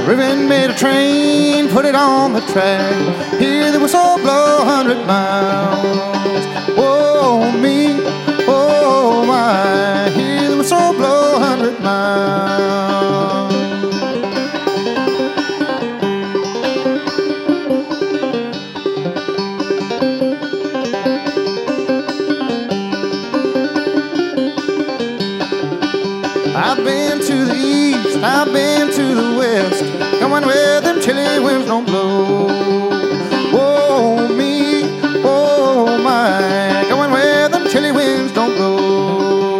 Ribbon made a train, put it on the track. Hear the whistle blow 100 miles. Oh, me, oh, my. Hear the whistle blow 100 miles. I've been to the east, I've been to the west, going where them chilly winds don't blow. Oh, me, oh, my, going where them chilly winds don't blow.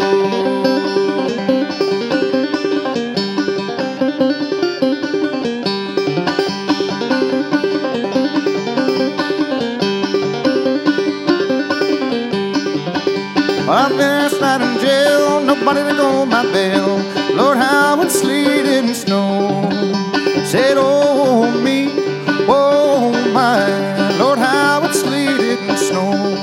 I've been last night in jail, nobody to go my bail. Lord, how it sleeted and snowed. Said, oh, me, oh, my. Lord, how it sleeted and snowed.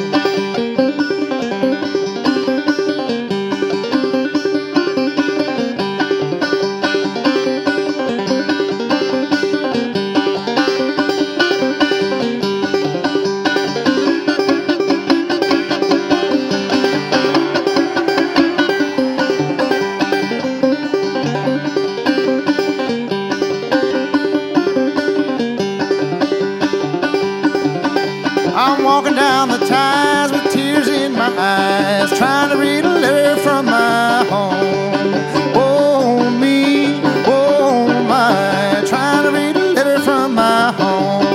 I'm walking down the ties with tears in my eyes, trying to read a letter from my home. Oh, me, oh, my, trying to read a letter from my home.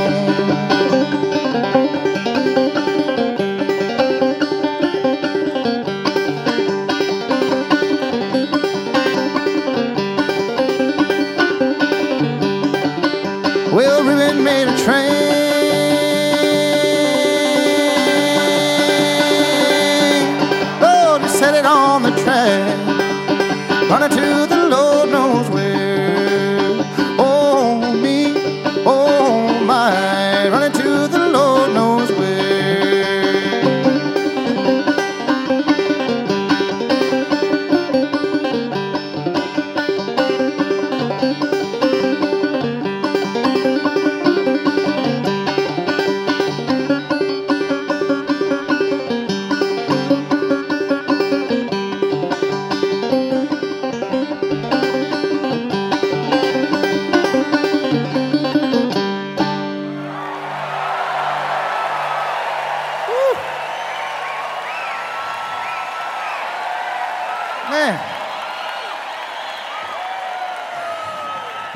Well, Ribbon made a train, set it on the track, running to